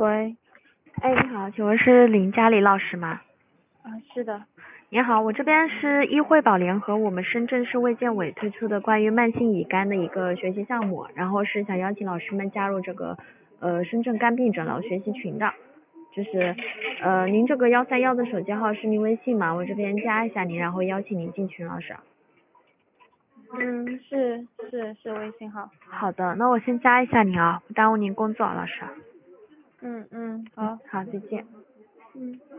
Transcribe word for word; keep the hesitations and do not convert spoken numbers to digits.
喂， 哎，你好，请问是林佳丽老师吗？ 啊，是的， 你好，我这边是医惠宝联合我们深圳市卫健委推出的关于慢性乙肝的一个学习项目，然后是想邀请老师们加入这个呃深圳肝病诊疗学习群的，就是呃您这个幺三幺的手机号是您微信吗？我这边加一下您，然后邀请您进群，老师。 嗯，是是是微信号。 好的，那我先加一下您啊，不耽误您工作，老师。 嗯嗯，好， 好，再见。 嗯。